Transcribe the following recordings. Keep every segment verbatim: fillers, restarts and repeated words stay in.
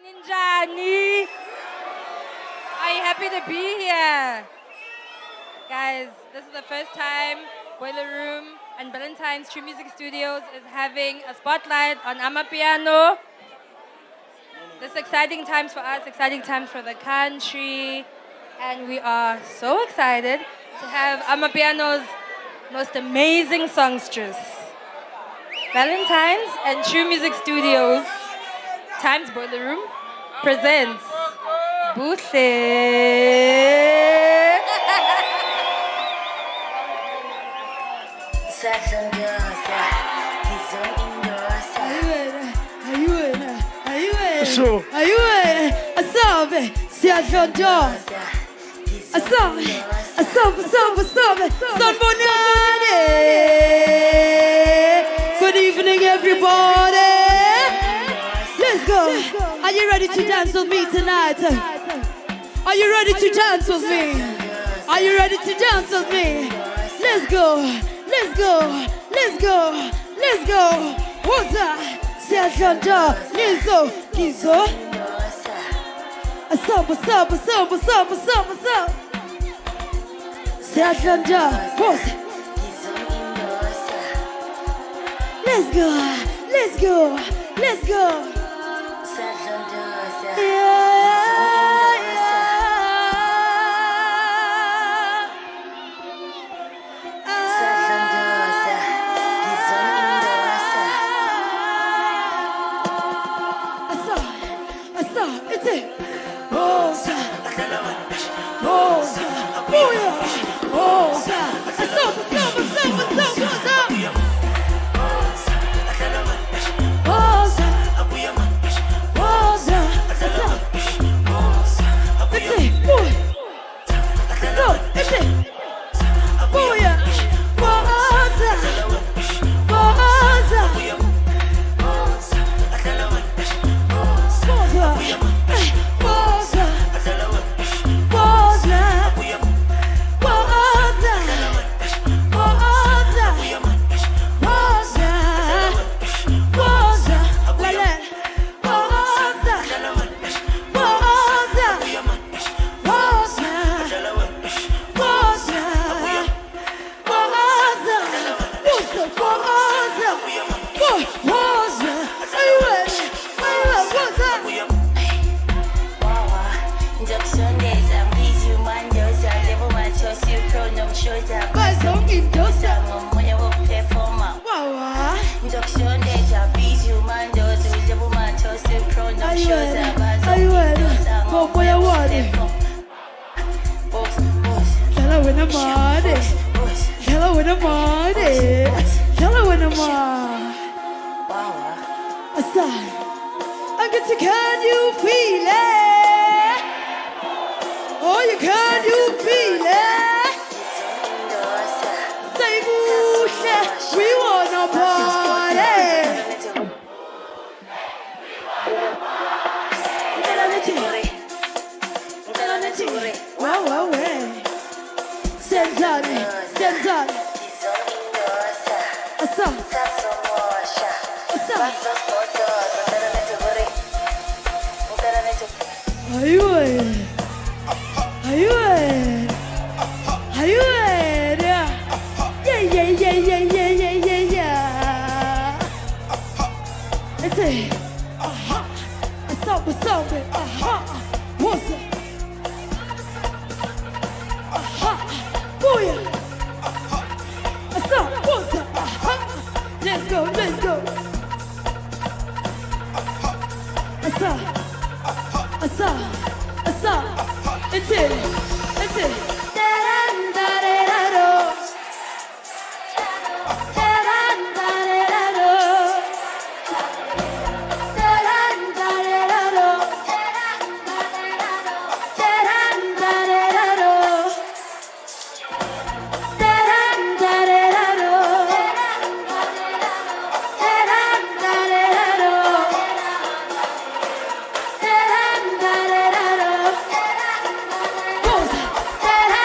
Ninjani. Are you happy to be here? Guys, this is the first time Boiler Room and Valentine's True Music Studios is having a spotlight on Amapiano. This is exciting times for us, exciting times for the country, and we are so excited to have Amapiano's most amazing songstress, Valentine's and True Music Studios Times Boiler Room presents Buhle. So, Are you ready? Assabe, Siajojo. Assabe, Assabe, Assabe, Assabe, Son Bonade. Good evening, everybody. Let's go. Are you ready to dance with me tonight? Are you ready to dance with me? Are you ready to dance with me? Let's go. Let's go. Let's go. Let's go. What's that? Siajojo, Nizo, Nizo. Assabe, Assabe, Assabe, Assabe, Assabe, Assabe. Siajojo, what's that? Let's go, let's go, let's go. Yeah, yeah. Asa, asa, it's it. Rosa, Rosa, booyah, Rosa. Asa, asa, asa, asa, asa. Rosa, Rosa, it's it, boy. So, it's it. Booyah, Rosa, Rosa, Rosa, eh, Rosa, Rosa, Rosa, Rosa, Rosa, la la, Rosa, Rosa, Rosa, Rosa, Rosa, Rosa, Rosa, Boy, Rosa, are you ready? Are you ready? Rosa. Guys, don't eat those. Wow, wow. Are you ready? Are you ready? Go for your water. Hello in the morning. Hello in the morning. Hello in the morning. Aside. I get to, can you feel it? Oh, you can you feel it? Say Buhle, we wanna party. Wow, wow, wow. Sentani, sentani. Asa, asa. Are you ready? Are you ready? Are you ready? Yeah, yeah, yeah, yeah, yeah, yeah, yeah, yeah. It's it. Aha. Assabe, Assabe. Aha. What's it? Aha. Booyah. Assabe, what's it? Aha. Let's go, let's go. Assabe. Assabe. Assabe. It's it. It's it. Da-da-da-da-da-do. Da-da-da-da-da-do. Da-da-da-da-da-do. Da-da-da-da-da-do. Da-da-da-da-da-do. Da-da-da-da-da-do.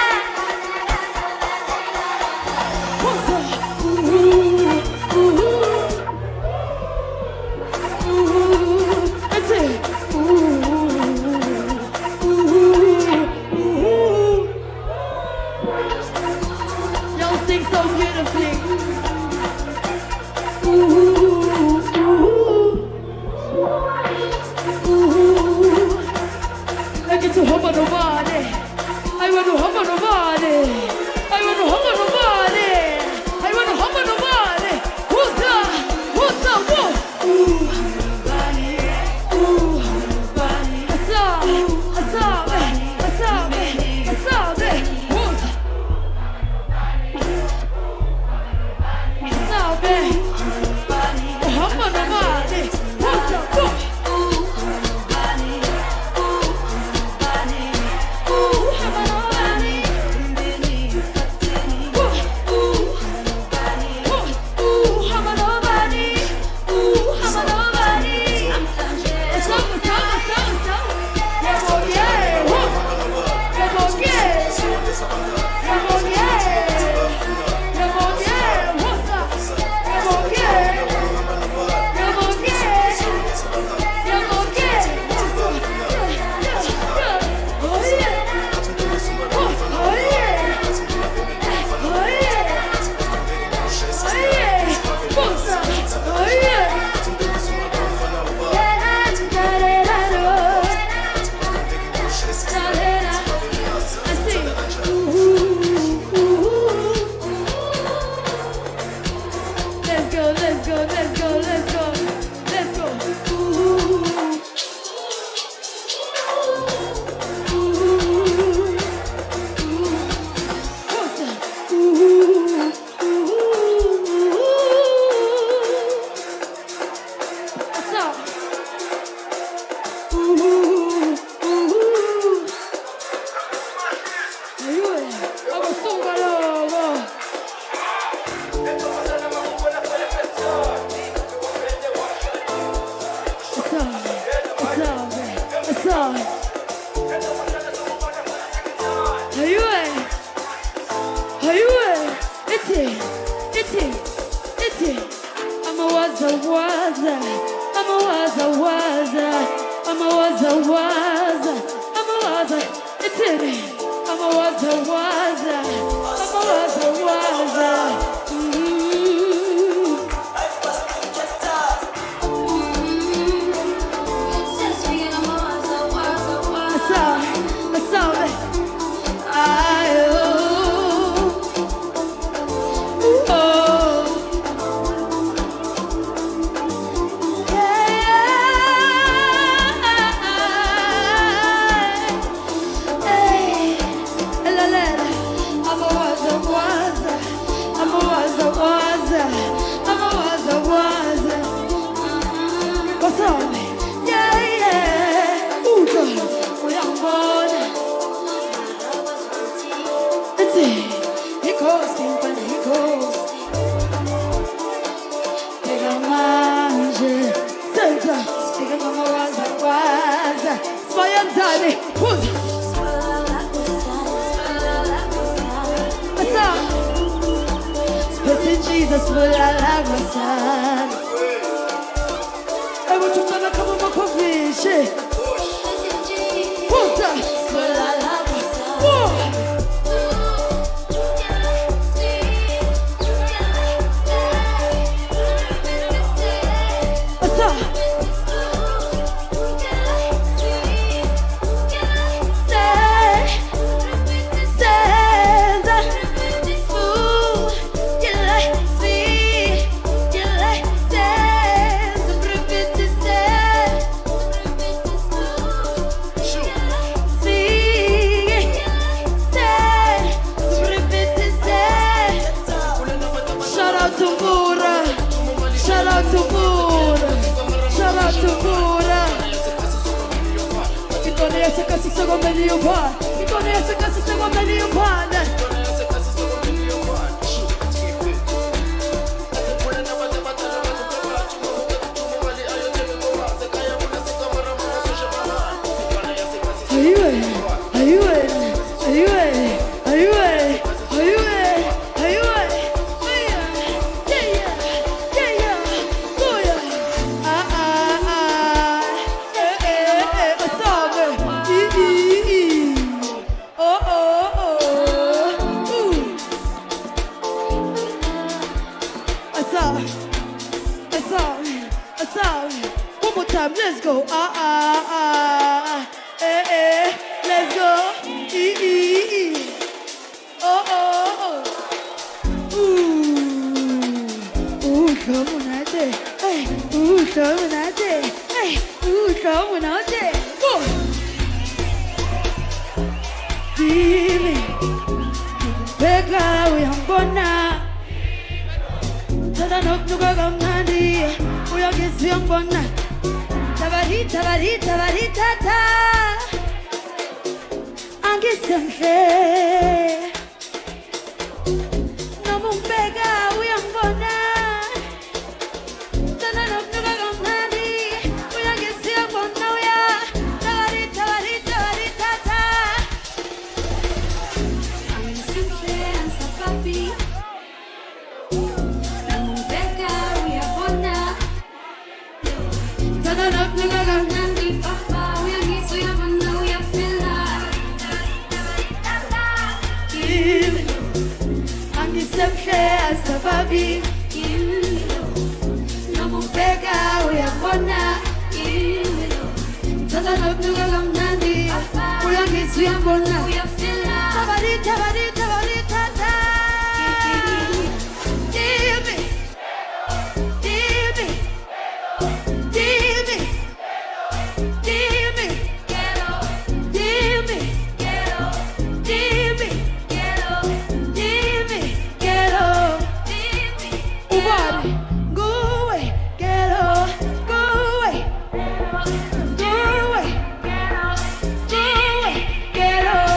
Get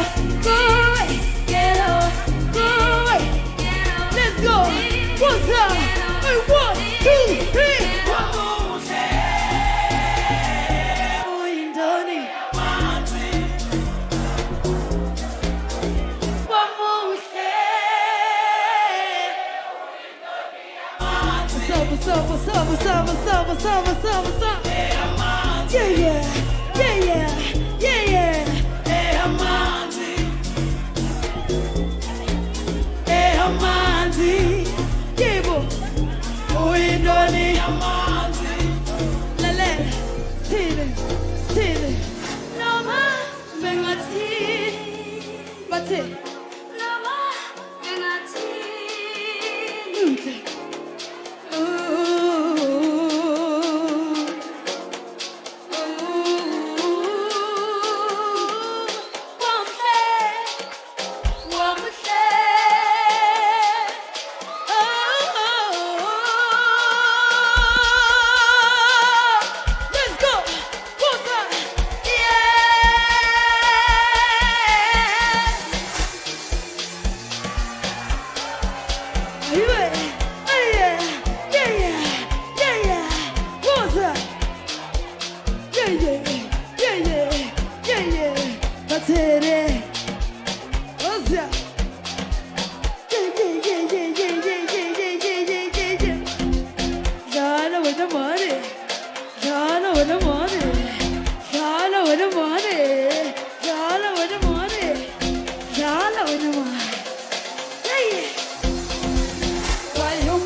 yeah, yeah, yeah, yeah, yeah, yeah. That's it. What's that? Yeah, yeah, yeah, yeah, yeah, yeah, yeah, yeah, yeah, yeah, yeah. Jana with the money. Jana with the money. Jana with the money. Jana with the money. Jana with the money. Yeah, yeah. Why you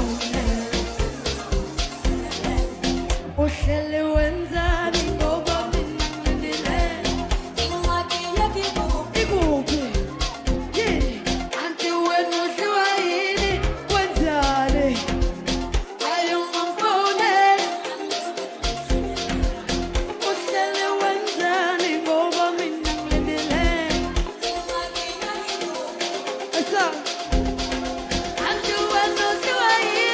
Oshele wenza ningoba minindile Ingaki yakibu Igubi Yeah Anti wenu shuaini wenzale Ayuma mfone Oshele wenza ningoba minindile Ingaki yakibu Asa Anti wenu shuaini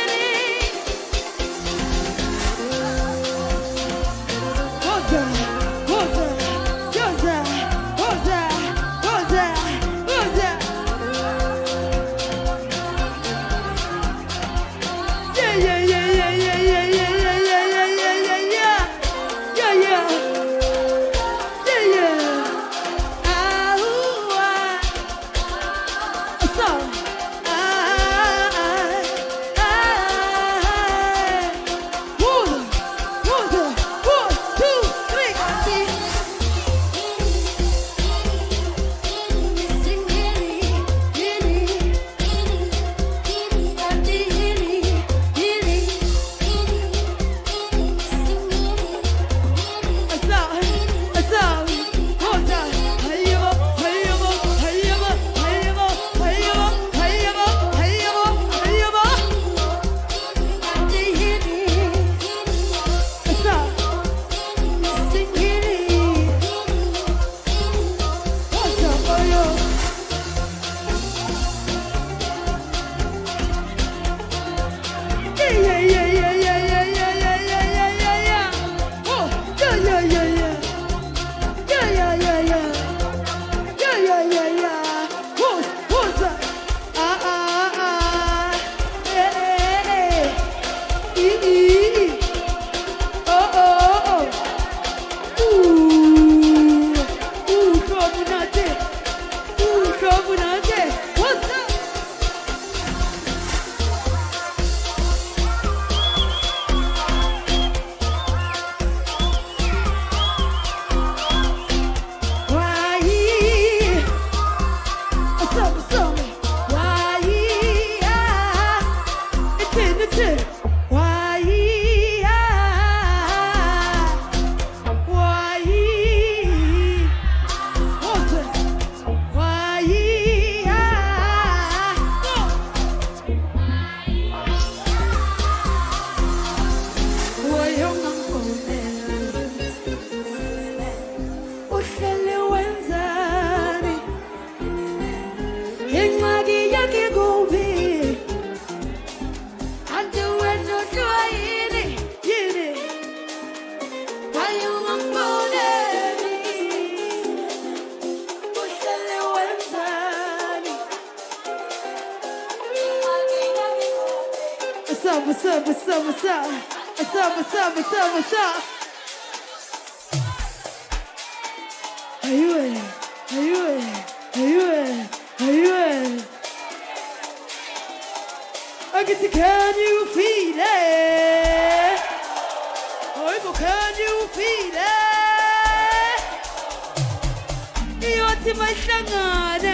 What's up, what's up, what's up, what's up, what's up, what's up, what's up? Are you in? Are you in? Are you in? Are you in? I get to, can you feel it? Oh, can you feel it? Iyoti mahlangana,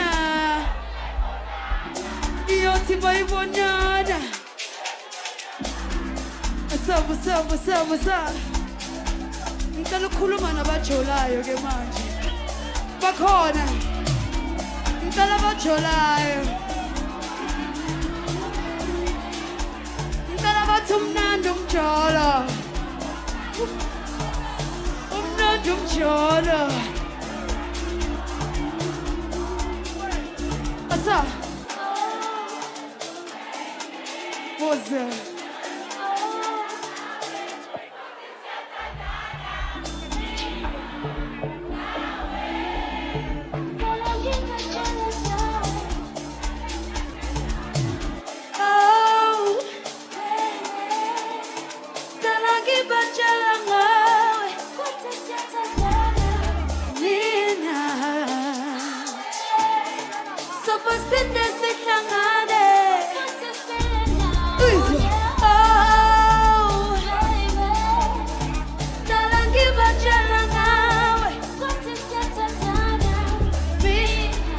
iyoti bayibonana. What's up, what's up, what's up, what's up? Ngicela ukukhuluma nabajolayo ke manje. Bakhona. Ngicela abajolayo. Ngicela bathi umnandi umjolo. Umnandi umjolo. What's up? What's up?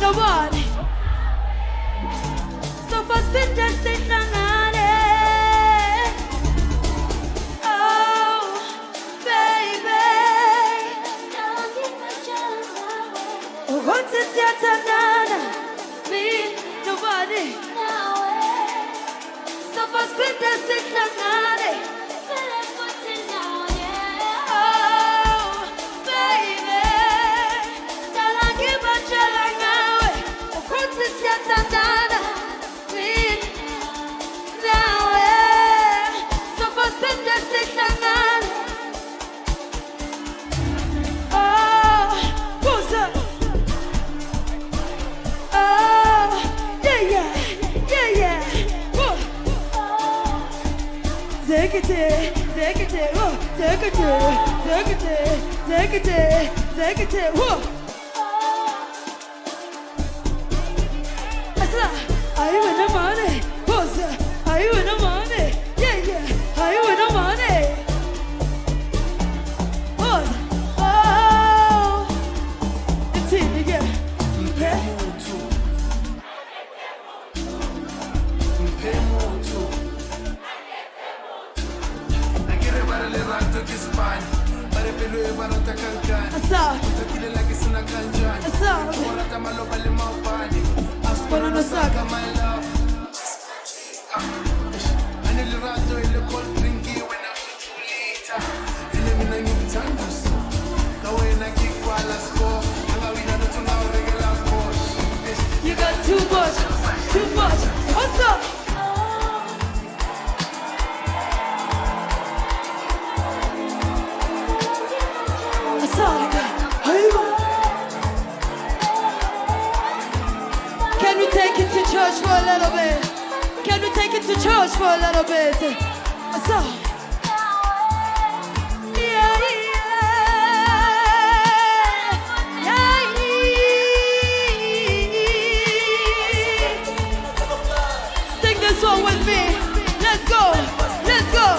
nobody. So far spend that sit down on it. Oh, baby. Oh, what's this yet another? Me, nobody. So far spend that sit down on it. Zekete, zekete, oh, zekete, zekete, zekete, zekete, whoa. Asa, are you in the money? Who's are you in the money? Yeah, yeah, are you in the money? Oh, oh, it's in again. Yeah. Asa, asa, aspara no saca. You got too much, too much. What's up? Can we take it to church for a little bit? Can we take it to church for a little bit? So, yeah, yeah, yeah. Sing this one with me. Let's go, let's go.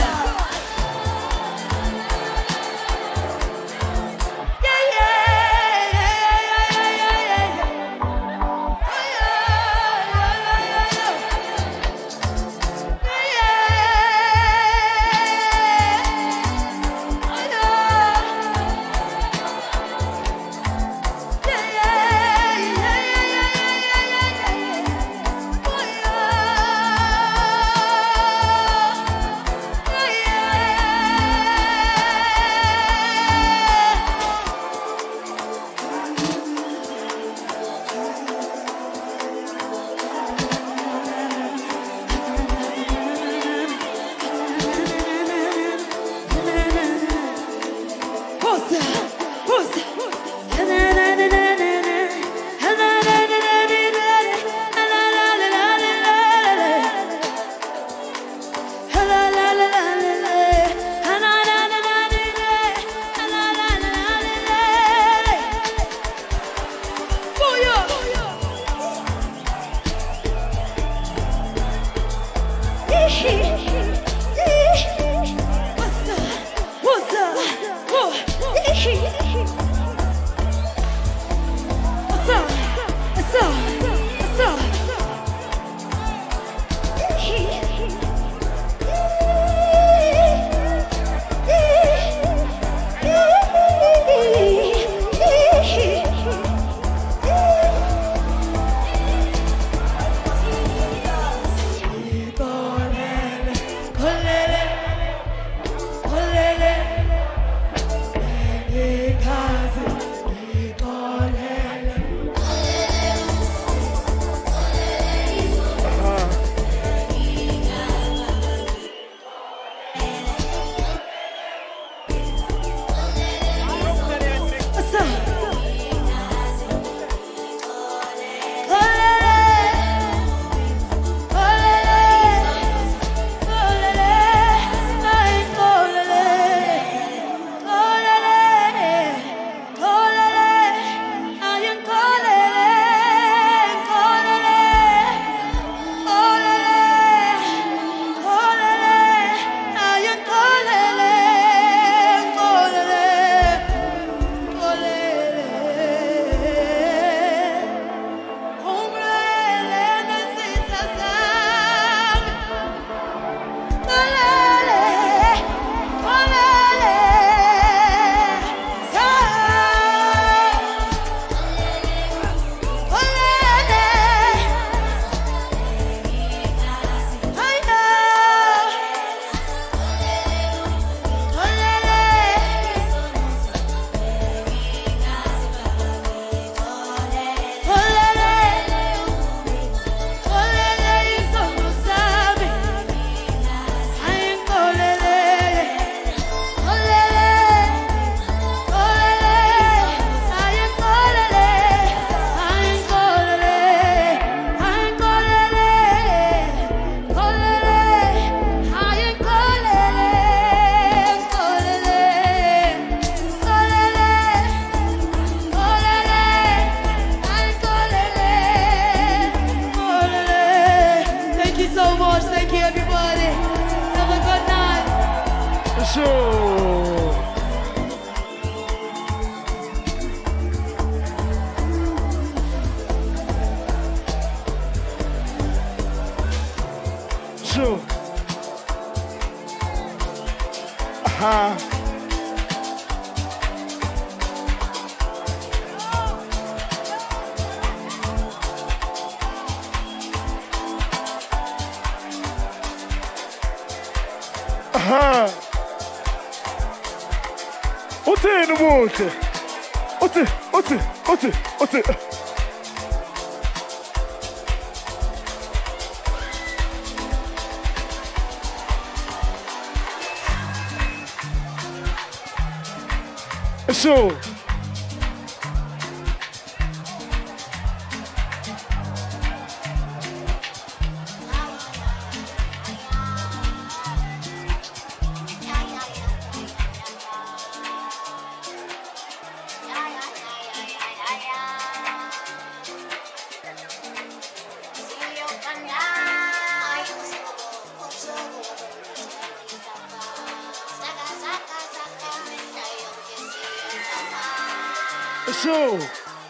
uthini ubuhle uthi uthi uthi uthi Sure. Sure.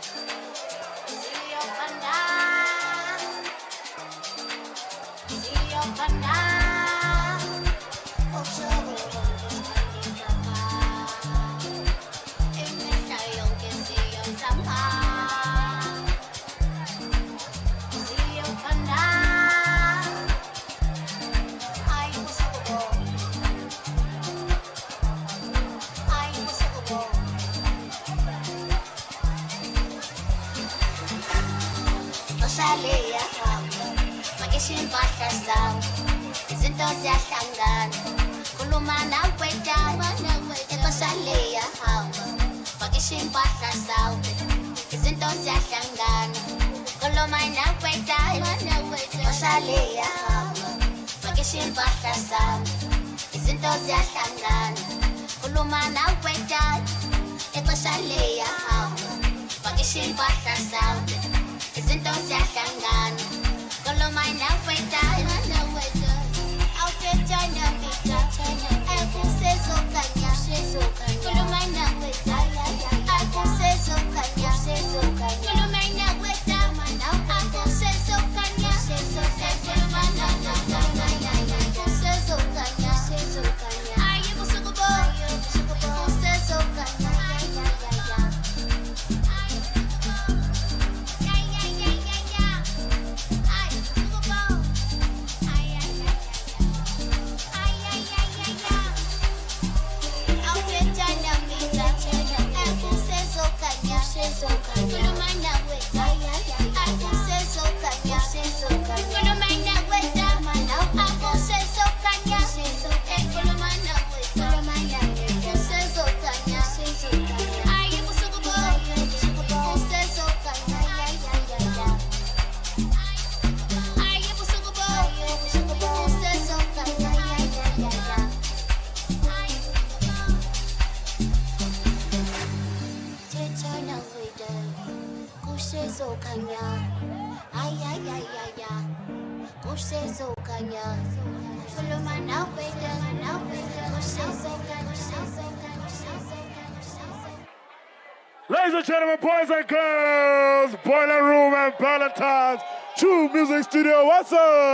Ladies and gentlemen, boys and girls, Boiler Room and Valentine's True Music Studio, what's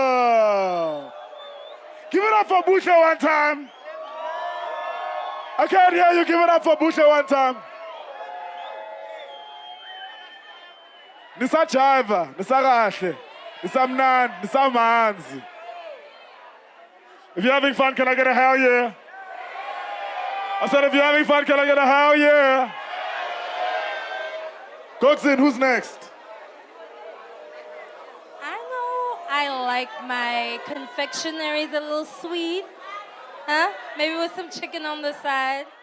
up? Give it up for Busha one time. I can't hear you, give it up for Busha one time. Nisa Jaiva, Nisa Rashe, Nisa Mnan, Nisa Manzi. If you're having fun, can I get a hell yeah? I said, if you're having fun, can I get a hell yeah? Coxin, who's next? I know I like my confectionaries a little sweet. Huh? Maybe with some chicken on the side.